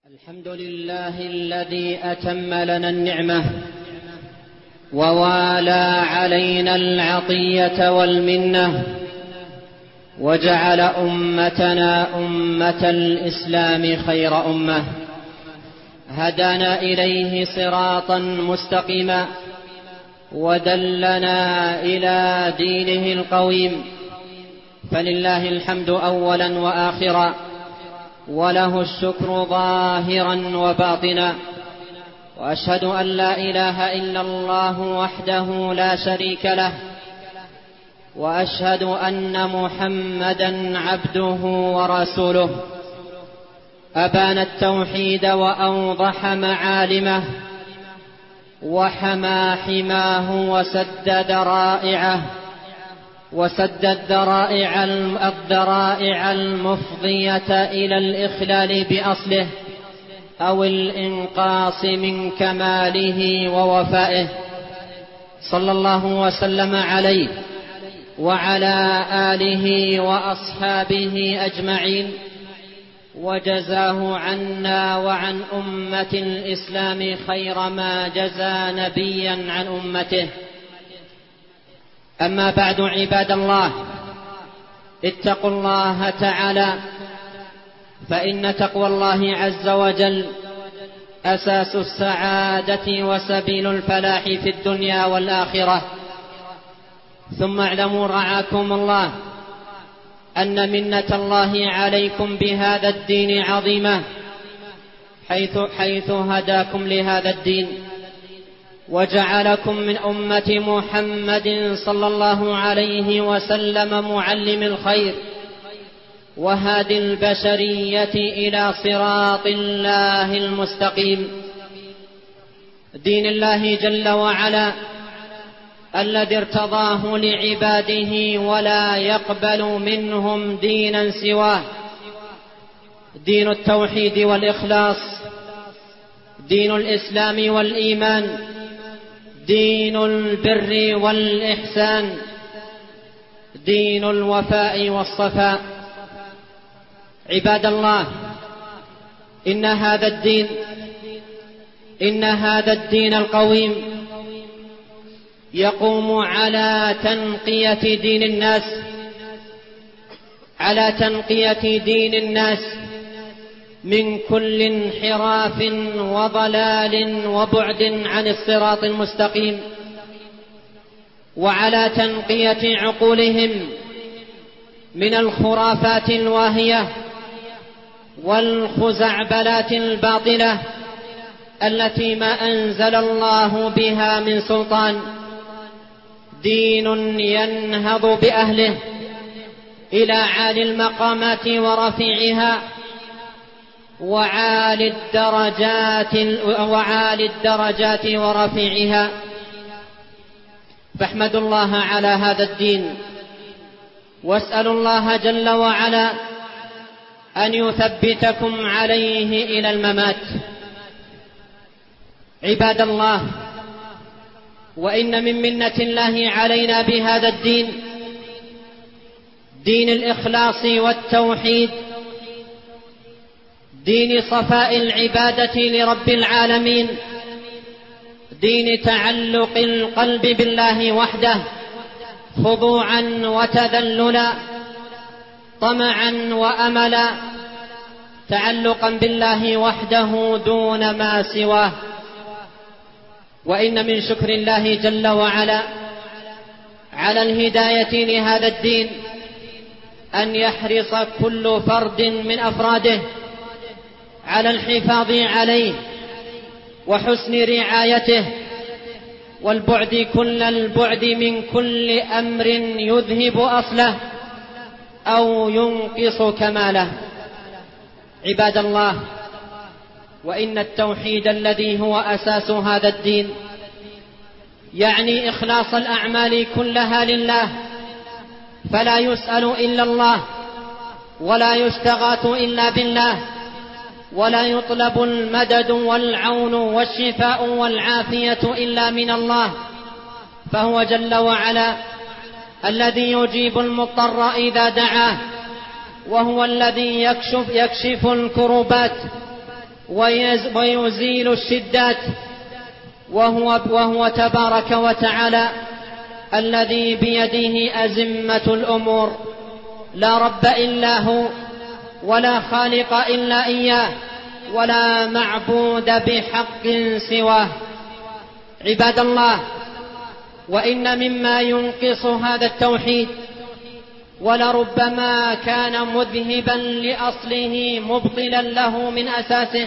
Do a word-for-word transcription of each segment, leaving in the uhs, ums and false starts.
الحمد لله الذي أتم لنا النعمة ووالى علينا العطية والمنة، وجعل أمتنا أمة الإسلام خير أمة، هدانا إليه صراطا مستقيما، ودلنا إلى دينه القويم، فلله الحمد أولا وآخرا، وله الشكر ظاهرا وباطنا. وأشهد أن لا إله إلا الله وحده لا شريك له، وأشهد أن محمدا عبده ورسوله، أبان التوحيد وأوضح معالمه، وحمى حماه وسدد رائعه وسد الذرائع الذرائع المفضية إلى الإخلال بأصله أو الإنقاص من كماله ووفائه، صلى الله وسلم عليه وعلى آله وأصحابه أجمعين، وجزاه عنا وعن أمة الإسلام خير ما جزى نبيا عن أمته. أما بعد، عباد الله، اتقوا الله تعالى، فإن تقوى الله عز وجل أساس السعادة وسبيل الفلاح في الدنيا والآخرة. ثم اعلموا رعاكم الله أن منة الله عليكم بهذا الدين عظيمة، حيث, حيث هداكم لهذا الدين وجعلكم من أمة محمد صلى الله عليه وسلم معلم الخير وهادي البشرية إلى صراط الله المستقيم، دين الله جل وعلا الذي ارتضاه لعباده ولا يقبل منهم دينا سواه، دين التوحيد والإخلاص، دين الإسلام والإيمان، دين البر والإحسان، دين الوفاء والصفاء. عباد الله، إن هذا الدين إن هذا الدين القويم يقوم على تنقية دين الناس على تنقية دين الناس من كل انحراف وضلال وبعد عن الصراط المستقيم، وعلى تنقية عقولهم من الخرافات الواهية والخزعبلات الباطلة التي ما أنزل الله بها من سلطان، دين ينهض بأهله إلى عالي المقامات ورفيعها وعالي الدرجات وعالي الدرجات ورفيعها. فاحمدوا الله على هذا الدين، واسألوا الله جل وعلا أن يثبتكم عليه إلى الممات. عباد الله، وإن من منة الله علينا بهذا الدين دين الإخلاص والتوحيد، دين صفاء العبادة لرب العالمين، دين تعلق القلب بالله وحده خضوعا وتذللا، طمعا وأملا، تعلقا بالله وحده دون ما سواه. وإن من شكر الله جل وعلا على الهداية لهذا الدين أن يحرص كل فرد من أفراده على الحفاظ عليه وحسن رعايته، والبعد كل البعد من كل أمر يذهب أصله أو ينقص كماله. عباد الله، وإن التوحيد الذي هو أساس هذا الدين يعني إخلاص الأعمال كلها لله، فلا يسأل إلا الله، ولا يستغاث إلا بالله، ولا يطلب المدد والعون والشفاء والعافية إلا من الله، فهو جل وعلا الذي يجيب المضطر إذا دعاه، وهو الذي يكشف, يكشف الكروبات ويزيل الشدات، وهو, وهو تبارك وتعالى الذي بيده أزمة الأمور، لا رب إلا هو، ولا خالق إلا إياه، ولا معبود بحق سواه. عباد الله، وإن مما ينقص هذا التوحيد ولربما كان مذهبا لأصله مبطلا له من أساسه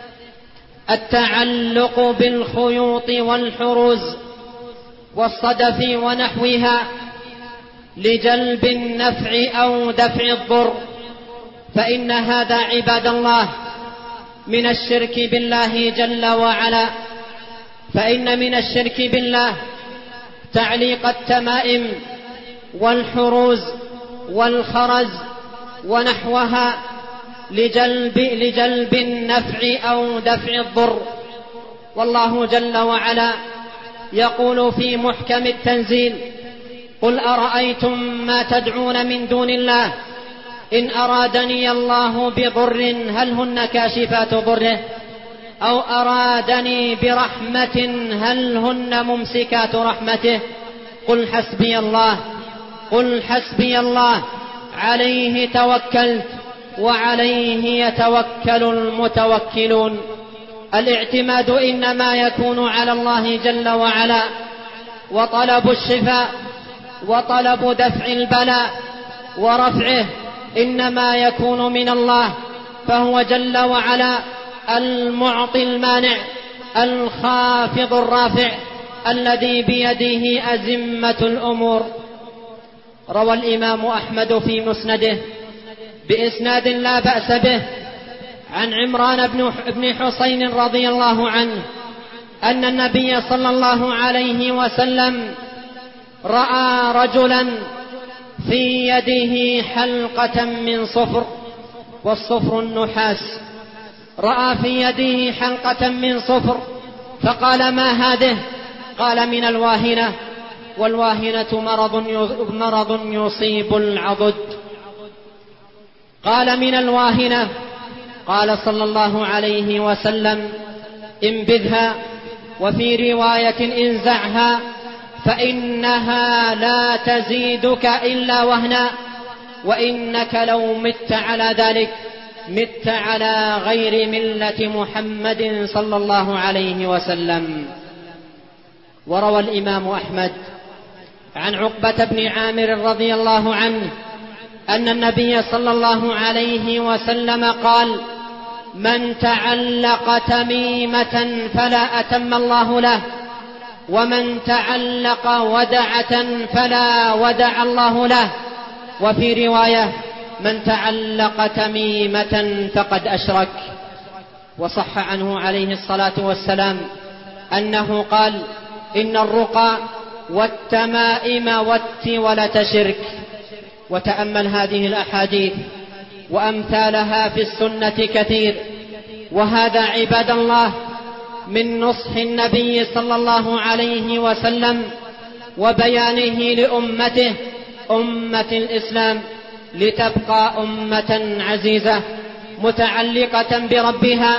التعلق بالخيوط والحروز والصدف ونحوها لجلب النفع أو دفع الضر، فإن هذا عباد الله من الشرك بالله جل وعلا. فإن من الشرك بالله تعليق التمائم والحروز والخرز ونحوها لجلب, لجلب النفع أو دفع الضر. والله جل وعلا يقول في محكم التنزيل: قل أرأيتم ما تدعون من دون الله إن أرادني الله بضر هل هن كاشفات ضره أو أرادني برحمة هل هن ممسكات رحمته قل حسبي الله قل حسبي الله عليه توكلت وعليه يتوكل المتوكلون. الاعتماد إنما يكون على الله جل وعلا، وطلب الشفاء وطلب دفع البلاء ورفعه إنما يكون من الله، فهو جل وعلا المعطي المانع الخافض الرافع الذي بيده أزمة الأمور. روى الإمام أحمد في مسنده بإسناد لا بأس به عن عمران بن حسين رضي الله عنه أن النبي صلى الله عليه وسلم رأى رجلا في يده حلقة من صفر، والصفر النحاس، رأى في يده حلقة من صفر فقال: ما هذه؟ قال: من الواهنة، والواهنة مرض مرض يصيب العضد. قال: من الواهنة؟ قال صلى الله عليه وسلم: انبذها، وفي رواية انزعها، فإنها لا تزيدك إلا وهنا، وإنك لو مت على ذلك مت على غير ملة محمد صلى الله عليه وسلم. وروى الإمام أحمد عن عقبة بن عامر رضي الله عنه أن النبي صلى الله عليه وسلم قال: من تعلق تميمة فلا أتم الله له، ومن تعلق ودعة فلا ودع الله له. وفي رواية: من تعلق تميمة فقد أشرك. وصح عنه عليه الصلاة والسلام أنه قال: إن الرقى والتمائم والتولة شرك. وتأمل هذه الأحاديث وأمثالها في السنة كثير، وهذا عباد الله من نصح النبي صلى الله عليه وسلم وبيانه لأمته أمة الإسلام لتبقى أمة عزيزة متعلقة بربها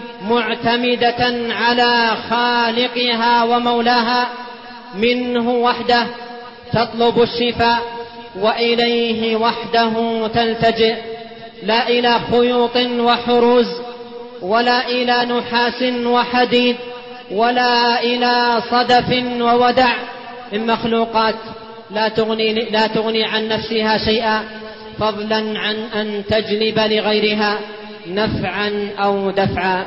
معتمدة على خالقها ومولاها منه وحده تطلب الشفاء وإليه وحده تلتجئ، لا إلى خيوط وحروز، ولا إلى نحاس وحديد، ولا إلى صدف وودع من مخلوقات لا تغني, لا تغني عن نفسها شيئا، فضلا عن أن تجلب لغيرها نفعا أو دفعا.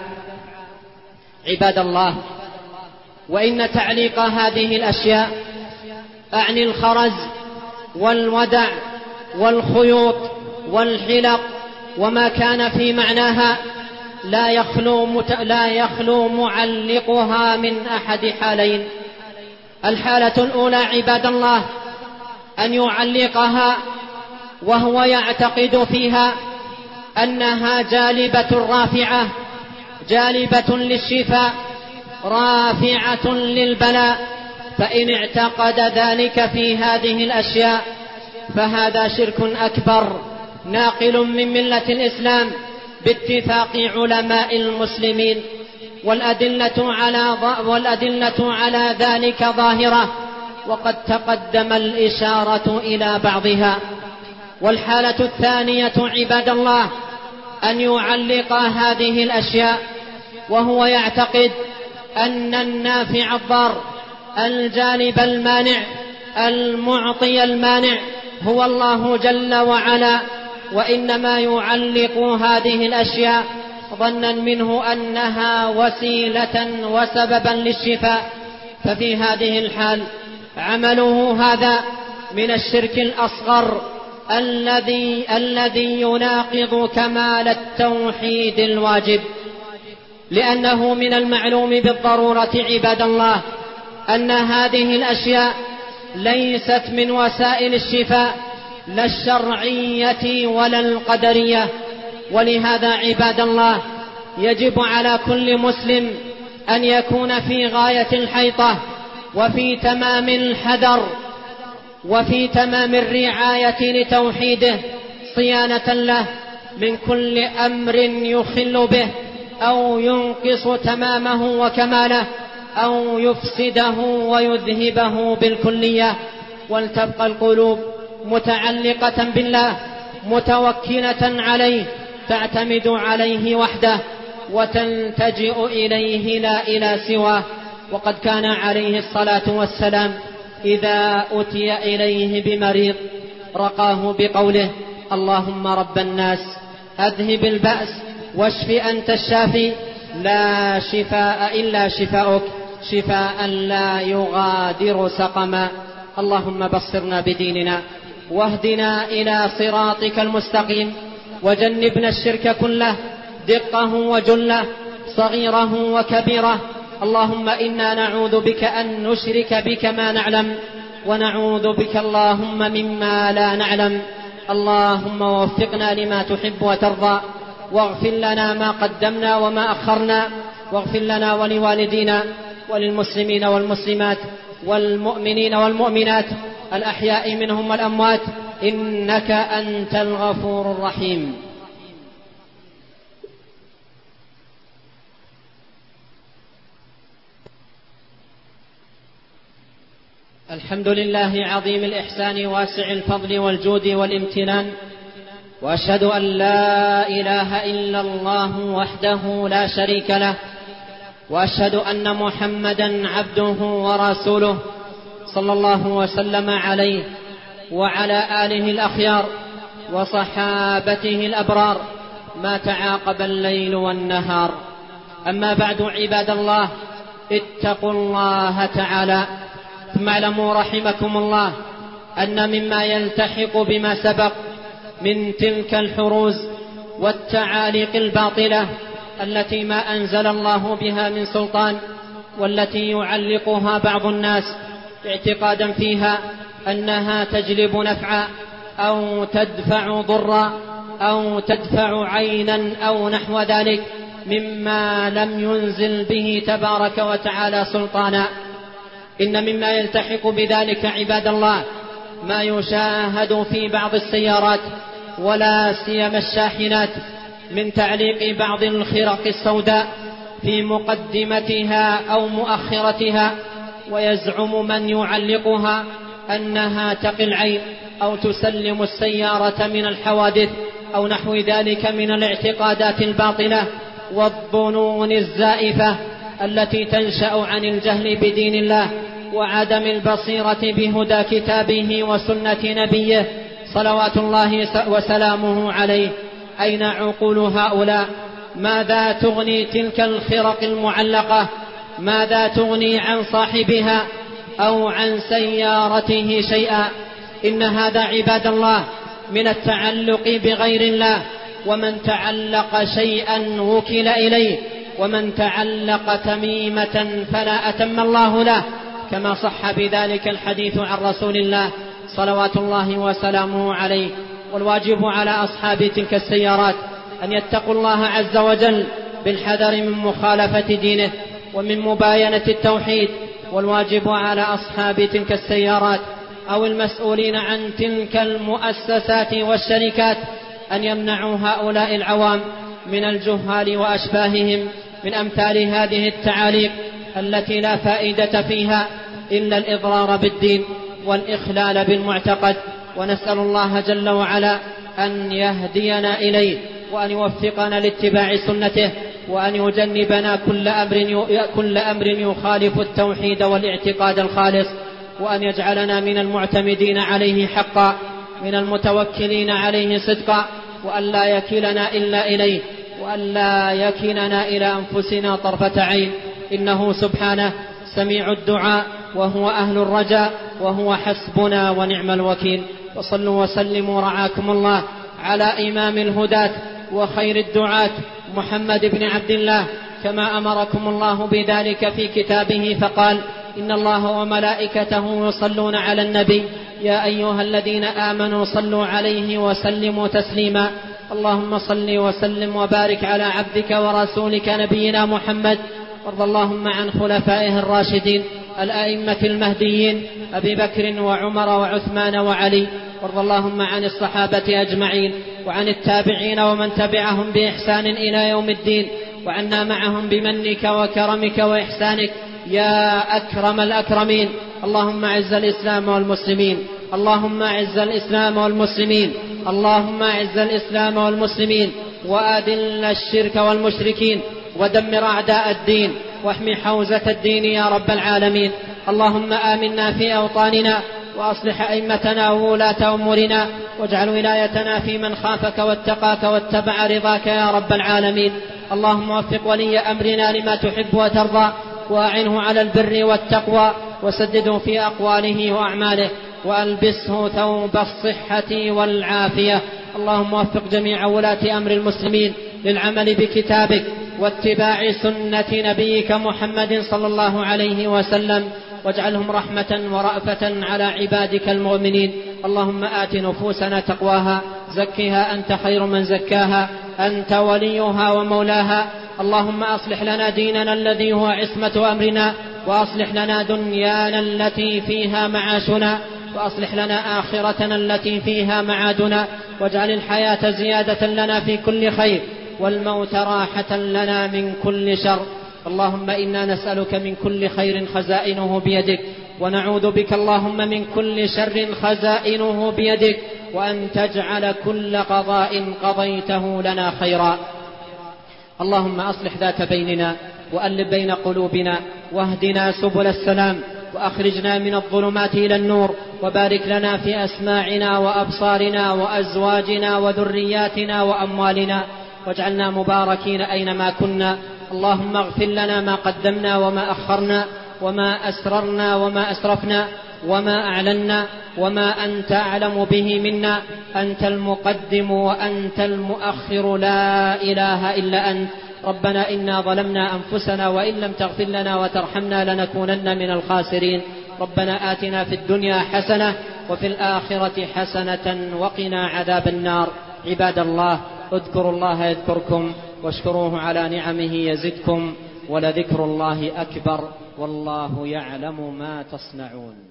عباد الله، وإن تعليق هذه الأشياء أعني الخرز والودع والخيوط والحلق وما كان في معناها لا يخلو, مت... لا يخلو معلقها من أحد حالين. الحالة الأولى عباد الله أن يعلقها وهو يعتقد فيها أنها جالبة رافعة، جالبة للشفاء، رافعة للبلاء، فإن اعتقد ذلك في هذه الأشياء فهذا شرك أكبر ناقل من ملة الإسلام باتفاق علماء المسلمين، والأدلة على, والأدلة على ذلك ظاهرة، وقد تقدم الإشارة إلى بعضها. والحالة الثانية عباد الله أن يعلق هذه الأشياء وهو يعتقد أن النافع الضار الجالب المانع المعطي المانع هو الله جل وعلا، وإنما يعلق هذه الأشياء ظنا منه أنها وسيلة وسببا للشفاء، ففي هذه الحال عمله هذا من الشرك الأصغر الذي الذي يناقض كمال التوحيد الواجب، لأنه من المعلوم بالضرورة عباد الله أن هذه الأشياء ليست من وسائل الشفاء لا الشرعية ولا القدرية. ولهذا عباد الله يجب على كل مسلم أن يكون في غاية الحيطة وفي تمام الحذر وفي تمام الرعاية لتوحيده، صيانة له من كل أمر يخل به أو ينقص تمامه وكماله أو يفسده ويذهبه بالكلية. ولتبقى القلوب متعلقة بالله متوكلة عليه، تعتمد عليه وحده وتلتجئ إليه لا إلى سواه. وقد كان عليه الصلاة والسلام إذا أتي إليه بمريض رقاه بقوله: اللهم رب الناس أذهب البأس واشف أنت الشافي، لا شفاء إلا شفاؤك، شفاء لا يغادر سقما. اللهم بصرنا بديننا واهدنا إلى صراطك المستقيم، وجنبنا الشرك كله دقه وجله صغيره وكبيره. اللهم إنا نعوذ بك أن نشرك بك ما نعلم، ونعوذ بك اللهم مما لا نعلم. اللهم وفقنا لما تحب وترضى، واغفر لنا ما قدمنا وما أخرنا، واغفر لنا ولوالدينا وللمسلمين والمسلمات والمؤمنين والمؤمنات الأحياء منهم والأموات، إنك أنت الغفور الرحيم. الحمد لله عظيم الإحسان واسع الفضل والجود والامتنان، وأشهد أن لا إله إلا الله وحده لا شريك له، وأشهد أن محمدا عبده ورسوله صلى الله وسلم عليه وعلى آله الأخيار وصحابته الأبرار ما تعاقب الليل والنهار. أما بعد عباد الله، اتقوا الله تعالى، ثم اعلموا رحمكم الله أن مما يلتحق بما سبق من تلك الحروز والتعاليق الباطلة التي ما أنزل الله بها من سلطان، والتي يعلقها بعض الناس اعتقادا فيها أنها تجلب نفعا أو تدفع ضرا أو تدفع عينا أو نحو ذلك مما لم ينزل به تبارك وتعالى سلطانا. إن مما يلتحق بذلك عباد الله ما يشاهد في بعض السيارات ولا سيما الشاحنات من تعليق بعض الخرق السوداء في مقدمتها أو مؤخرتها، ويزعم من يعلقها أنها تقي العين أو تسلم السيارة من الحوادث أو نحو ذلك من الاعتقادات الباطلة والظنون الزائفة التي تنشأ عن الجهل بدين الله وعدم البصيرة بهدى كتابه وسنة نبيه صلوات الله وسلامه عليه. أين عقول هؤلاء؟ ماذا تغني تلك الخرق المعلقة؟ ماذا تغني عن صاحبها أو عن سيارته شيئا؟ إن هذا عباد الله من التعلق بغير الله، ومن تعلق شيئا وكل إليه، ومن تعلق تميمة فلا أتم الله له، كما صح بذلك الحديث عن رسول الله صلوات الله وسلامه عليه. والواجب على أصحاب تلك السيارات أن يتقوا الله عز وجل بالحذر من مخالفة دينه ومن مباينة التوحيد. والواجب على أصحاب تلك السيارات أو المسؤولين عن تلك المؤسسات والشركات أن يمنعوا هؤلاء العوام من الجهال وأشباههم من أمثال هذه التعاليق التي لا فائدة فيها إلا الإضرار بالدين والإخلال بالمعتقد. ونسأل الله جل وعلا أن يهدينا إليه وأن يوفقنا لاتباع سنته وأن يجنبنا كل أمر كل أمر يخالف التوحيد والاعتقاد الخالص، وأن يجعلنا من المعتمدين عليه حقا، من المتوكلين عليه صدقا، وأن لا يكلنا إلا إليه، وأن لا يكلنا إلى أنفسنا طرفة عين، إنه سبحانه سميع الدعاء وهو أهل الرجاء وهو حسبنا ونعم الوكيل. وصلوا وسلموا رعاكم الله على إمام الهداة وخير الدعاة محمد بن عبد الله، كما أمركم الله بذلك في كتابه فقال: إن الله وملائكته يصلون على النبي يا أيها الذين آمنوا صلوا عليه وسلموا تسليما. اللهم صل وسلم وبارك على عبدك ورسولك نبينا محمد، وارض اللهم عن خلفائه الراشدين الأئمة المهديين أبي بكر وعمر وعثمان وعلي، وارض اللهم عن الصحابة أجمعين وعن التابعين ومن تبعهم بإحسان إلى يوم الدين، وعنا معهم بمنك وكرمك وإحسانك يا أكرم الأكرمين. اللهم أعز الإسلام والمسلمين، اللهم أعز الإسلام والمسلمين، اللهم أعز الإسلام والمسلمين، وأذل الشرك والمشركين، ودمر أعداء الدين، واحمي حوزة الدين يا رب العالمين. اللهم آمنا في أوطاننا، وأصلح أئمتنا وولاة أمورنا، واجعل ولايتنا في من خافك واتقاك واتبع رضاك يا رب العالمين. اللهم وفق ولي أمرنا لما تحب وترضى، وأعنه على البر والتقوى، وسدده في أقواله وأعماله، وألبسه ثوب الصحة والعافية. اللهم وفق جميع ولاة أمر المسلمين للعمل بكتابك واتباع سنة نبيك محمد صلى الله عليه وسلم، واجعلهم رحمة ورأفة على عبادك المؤمنين. اللهم آت نفوسنا تقواها، زكها أنت خير من زكاها، أنت وليها ومولاها. اللهم أصلح لنا ديننا الذي هو عصمة أمرنا، وأصلح لنا دنيانا التي فيها معاشنا، وأصلح لنا آخرتنا التي فيها معادنا، واجعل الحياة زيادة لنا في كل خير، والموت راحة لنا من كل شر. اللهم إنا نسألك من كل خير خزائنه بيدك، ونعوذ بك اللهم من كل شر خزائنه بيدك، وأن تجعل كل قضاء قضيته لنا خيرا. اللهم أصلح ذات بيننا، وألف بين قلوبنا، واهدنا سبل السلام، وأخرجنا من الظلمات إلى النور، وبارك لنا في أسماعنا وأبصارنا وأزواجنا وذرياتنا وأموالنا، واجعلنا مباركين أينما كنا. اللهم اغفر لنا ما قدمنا وما أخرنا، وما أسررنا وما أسرفنا، وما أعلنا، وما أنت أعلم به منا. أنت المقدم وأنت المؤخر، لا إله إلا أنت. ربنا إنا ظلمنا أنفسنا، وإن لم تغفر لنا وترحمنا لنكونن من الخاسرين. ربنا آتنا في الدنيا حسنة وفي الآخرة حسنة وقنا عذاب النار. عباد الله، اذكروا الله يذكركم، واشكروه على نعمه يزدكم، ولذكر الله أكبر، والله يعلم ما تصنعون.